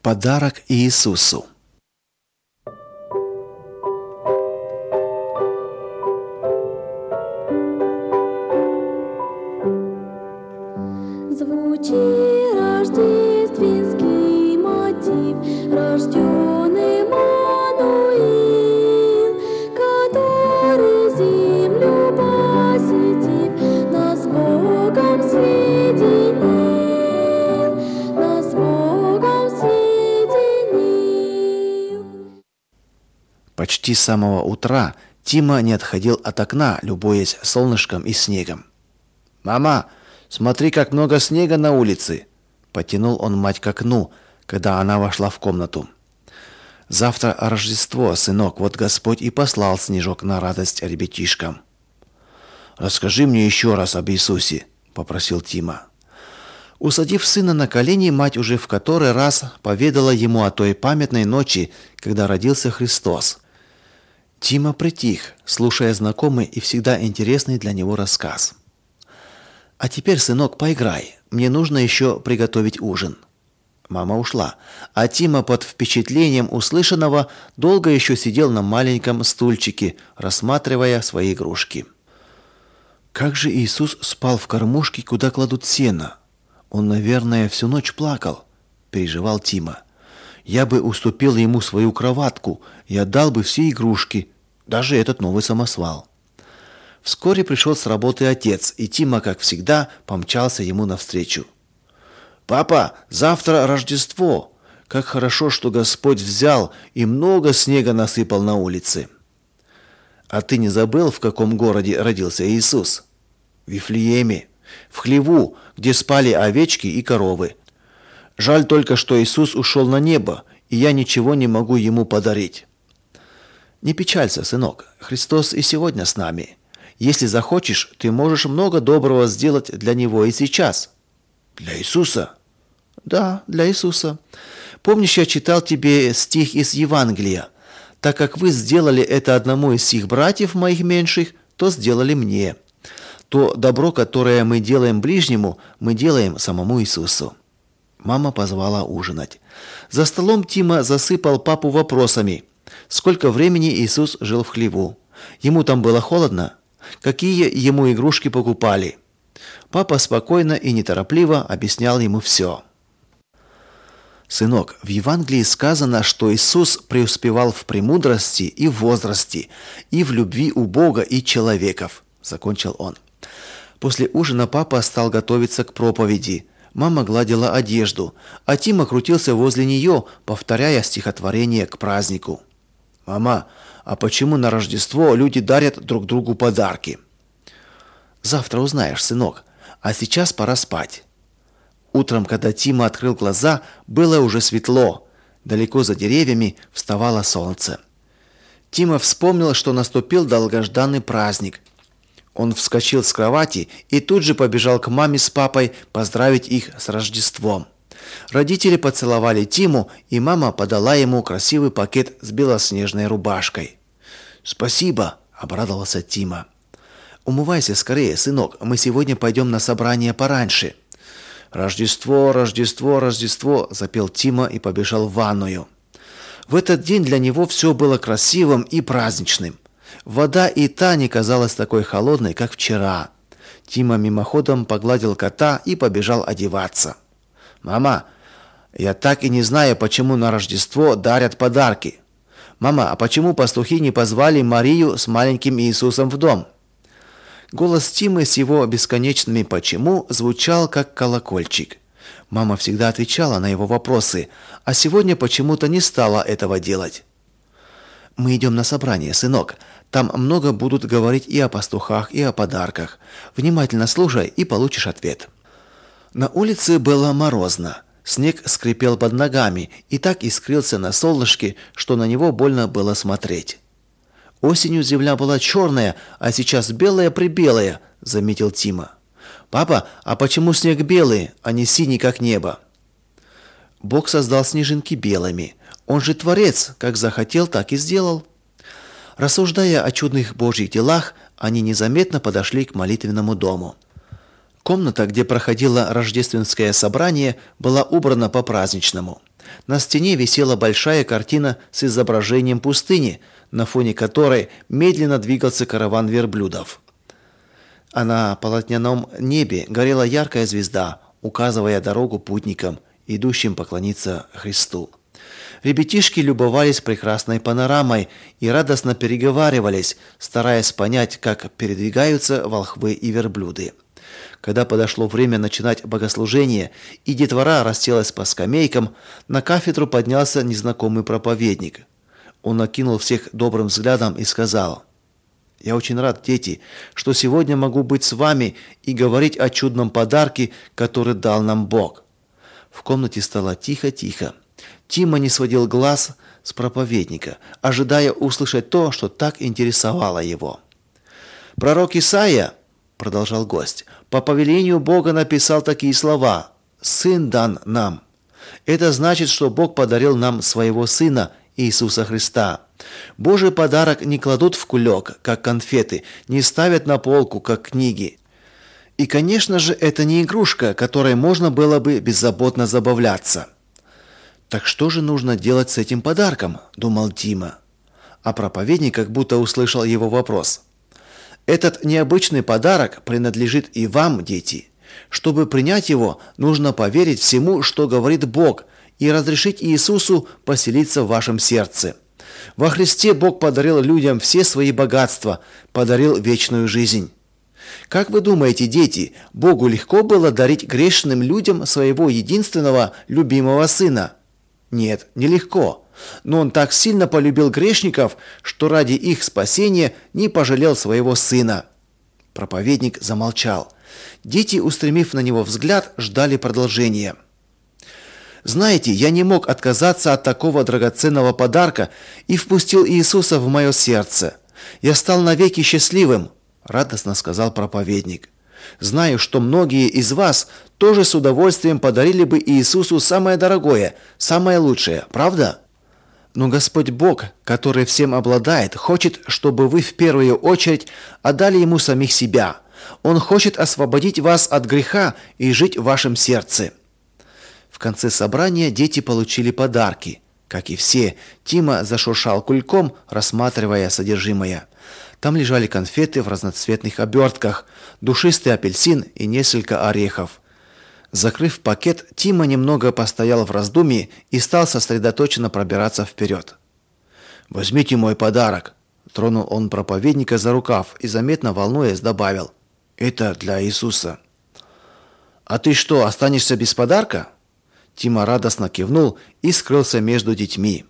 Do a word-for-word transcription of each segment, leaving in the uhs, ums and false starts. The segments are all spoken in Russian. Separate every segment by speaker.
Speaker 1: Подарок Иисусу.
Speaker 2: Звучит рождественский мотив, рожден Иммануил, который землю посетив, нас с Богом соединил, нас с Богом соединил.
Speaker 1: Почти с самого утра Тима не отходил от окна, любуясь солнышком и снегом. «Мама, смотри, как много снега на улице!» Потянул он мать к окну, когда она вошла в комнату. «Завтра Рождество, сынок, вот Господь и послал снежок на радость ребятишкам». «Расскажи мне еще раз об Иисусе», — попросил Тима. Усадив сына на колени, мать уже в который раз поведала ему о той памятной ночи, когда родился Христос. Тима притих, слушая знакомый и всегда интересный для него рассказ. «А теперь, сынок, поиграй. Мне нужно еще приготовить ужин». Мама ушла, а Тима под впечатлением услышанного долго еще сидел на маленьком стульчике, рассматривая свои игрушки. Как же Иисус спал в кормушке, куда кладут сено? Он, наверное, всю ночь плакал, переживал Тима. Я бы уступил ему свою кроватку и отдал бы все игрушки, даже этот новый самосвал. Вскоре пришел с работы отец, и Тима, как всегда, помчался ему навстречу. «Папа, завтра Рождество! Как хорошо, что Господь взял и много снега насыпал на улице!» «А ты не забыл, в каком городе родился Иисус?» «В Вифлееме, в хлеву, где спали овечки и коровы. Жаль только, что Иисус ушел на небо, и я ничего не могу ему подарить». «Не печалься, сынок, Христос и сегодня с нами. Если захочешь, ты можешь много доброго сделать для Него и сейчас». «Для Иисуса?» «Да, для Иисуса. Помнишь, я читал тебе стих из Евангелия? Так как вы сделали это одному из сих братьев моих меньших, то сделали мне. То добро, которое мы делаем ближнему, мы делаем самому Иисусу». Мама позвала ужинать. За столом Тима засыпал папу вопросами. Сколько времени Иисус жил в хлеву? Ему там было холодно? Какие ему игрушки покупали? Папа спокойно и неторопливо объяснял ему все. «Сынок, в Евангелии сказано, что Иисус преуспевал в премудрости и в возрасте, и в любви у Бога и человеков», — закончил он. После ужина папа стал готовиться к проповеди. Мама гладила одежду, а Тима крутился возле нее, повторяя стихотворение к празднику. «Мама, а почему на Рождество люди дарят друг другу подарки?» «Завтра узнаешь, сынок, а сейчас пора спать». Утром, когда Тима открыл глаза, было уже светло. Далеко за деревьями вставало солнце. Тима вспомнил, что наступил долгожданный праздник. Он вскочил с кровати и тут же побежал к маме с папой поздравить их с Рождеством. Родители поцеловали Тиму, и мама подала ему красивый пакет с белоснежной рубашкой. «Спасибо», — обрадовался Тима. «Умывайся скорее, сынок, мы сегодня пойдем на собрание пораньше». «Рождество, Рождество, Рождество», — запел Тима и побежал в ванную. В этот день для него все было красивым и праздничным. Вода и та не казалась такой холодной, как вчера. Тима мимоходом погладил кота и побежал одеваться. «Мама, я так и не знаю, почему на Рождество дарят подарки. Мама, а почему пастухи не позвали Марию с маленьким Иисусом в дом?» Голос Тимы с его бесконечными «почему» звучал как колокольчик. Мама всегда отвечала на его вопросы, а сегодня почему-то не стала этого делать. «Мы идем на собрание, сынок. Там много будут говорить и о пастухах, и о подарках. Внимательно слушай и получишь ответ». На улице было морозно. Снег скрипел под ногами и так искрился на солнышке, что на него больно было смотреть. «Осенью земля была черная, а сейчас белая-пребелая», — заметил Тима. «Папа, а почему снег белый, а не синий, как небо?» «Бог создал снежинки белыми. Он же творец, как захотел, так и сделал». Рассуждая о чудных Божьих делах, они незаметно подошли к молитвенному дому. Комната, где проходило рождественское собрание, была убрана по-праздничному. На стене висела большая картина с изображением пустыни, на фоне которой медленно двигался караван верблюдов. А на полотняном небе горела яркая звезда, указывая дорогу путникам, идущим поклониться Христу. Ребятишки любовались прекрасной панорамой и радостно переговаривались, стараясь понять, как передвигаются волхвы и верблюды. Когда подошло время начинать богослужение, и детвора расселась по скамейкам, на кафедру поднялся незнакомый проповедник. Он окинул всех добрым взглядом и сказал: «Я очень рад, дети, что сегодня могу быть с вами и говорить о чудном подарке, который дал нам Бог». В комнате стало тихо-тихо. Тима не сводил глаз с проповедника, ожидая услышать то, что так интересовало его. «Пророк Исаия, — продолжал гость, — по повелению Бога написал такие слова: «Сын дан нам». Это значит, что Бог подарил нам своего Сына, Иисуса Христа. Божий подарок не кладут в кулек, как конфеты, не ставят на полку, как книги. И, конечно же, это не игрушка, которой можно было бы беззаботно забавляться. «Так что же нужно делать с этим подарком?» – думал Тима. А проповедник как будто услышал его вопрос. «Этот необычный подарок принадлежит и вам, дети. Чтобы принять его, нужно поверить всему, что говорит Бог, и разрешить Иисусу поселиться в вашем сердце. Во Христе Бог подарил людям все свои богатства, подарил вечную жизнь». Как вы думаете, дети, Богу легко было дарить грешным людям своего единственного любимого Сына? Нет, нелегко. Но Он так сильно полюбил грешников, что ради их спасения не пожалел своего Сына. Проповедник замолчал. Дети, устремив на него взгляд, ждали продолжения. «Знаете, я не мог отказаться от такого драгоценного подарка и впустил Иисуса в мое сердце. Я стал навеки счастливым», — радостно сказал проповедник. «Знаю, что многие из вас тоже с удовольствием подарили бы Иисусу самое дорогое, самое лучшее, правда? Но Господь Бог, который всем обладает, хочет, чтобы вы в первую очередь отдали Ему самих себя. Он хочет освободить вас от греха и жить в вашем сердце». В конце собрания дети получили подарки. Как и все, Тима зашуршал кульком, рассматривая содержимое. Там лежали конфеты в разноцветных обертках, душистый апельсин и несколько орехов. Закрыв пакет, Тима немного постоял в раздумье и стал сосредоточенно пробираться вперед. «Возьмите мой подарок», – тронул он проповедника за рукав и, заметно волнуясь, добавил: «Это для Иисуса». «А ты что, останешься без подарка?» Тима радостно кивнул и скрылся между детьми.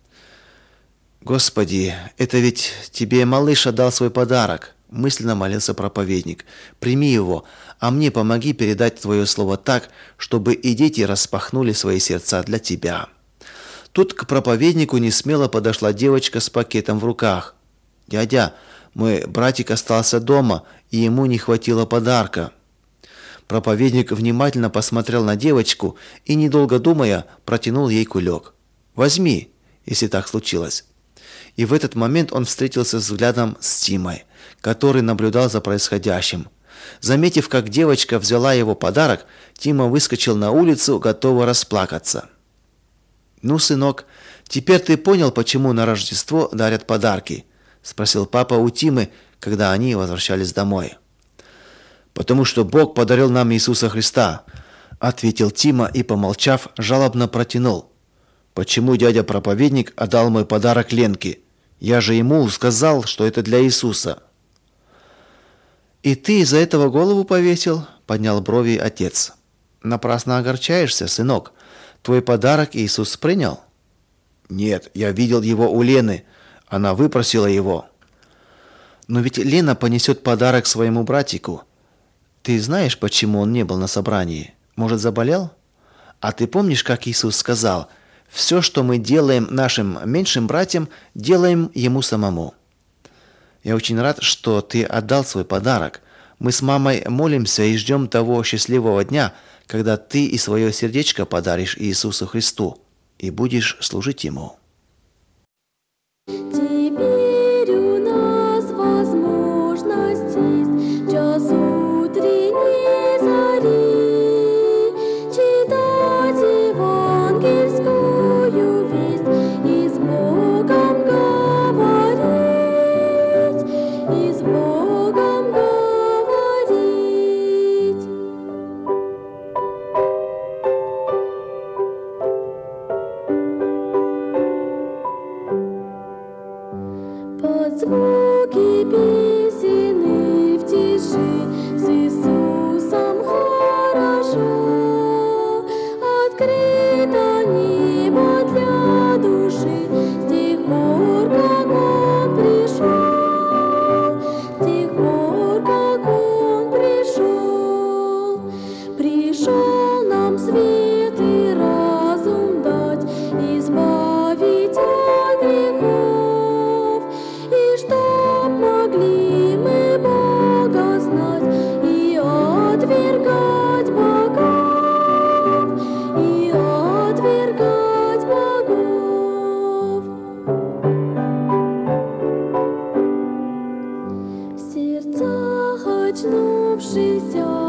Speaker 1: «Господи, это ведь тебе малыш отдал свой подарок», – мысленно молился проповедник. «Прими его, а мне помоги передать твое слово так, чтобы и дети распахнули свои сердца для тебя». Тут к проповеднику несмело подошла девочка с пакетом в руках. «Дядя, мой братик остался дома, и ему не хватило подарка». Проповедник внимательно посмотрел на девочку и, недолго думая, протянул ей кулек. «Возьми, если так случилось». И в этот момент он встретился взглядом с Тимой, который наблюдал за происходящим. Заметив, как девочка взяла его подарок, Тима выскочил на улицу, готовый расплакаться. «Ну, сынок, теперь ты понял, почему на Рождество дарят подарки?» – спросил папа у Тимы, когда они возвращались домой. «Потому что Бог подарил нам Иисуса Христа», – ответил Тима и, помолчав, жалобно протянул. «Почему дядя-проповедник отдал мой подарок Ленке? Я же ему сказал, что это для Иисуса». «И ты из-за этого голову повесил?» – поднял брови отец. «Напрасно огорчаешься, сынок. Твой подарок Иисус принял?» «Нет, я видел его у Лены. Она выпросила его». «Но ведь Лена понесет подарок своему братику. Ты знаешь, почему он не был на собрании? Может, заболел? А ты помнишь, как Иисус сказал: «Все, что мы делаем нашим меньшим братьям, делаем ему самому»? Я очень рад, что ты отдал свой подарок. Мы с мамой молимся и ждем того счастливого дня, когда ты и свое сердечко подаришь Иисусу Христу и будешь служить Ему.
Speaker 2: Теперь у нас возможность есть час утренней зари читать евангельскую под звуки песен и в тиши с Иисусом хорошо. Открыто небо для души с тех пор, как Он пришел, с тех пор, как Он пришел. Пришел нам свет и разум дать, избавить от грехов, и чтоб могли мы Бога знать и отвергать богов, и отвергать богов. В сердцах очнувшихся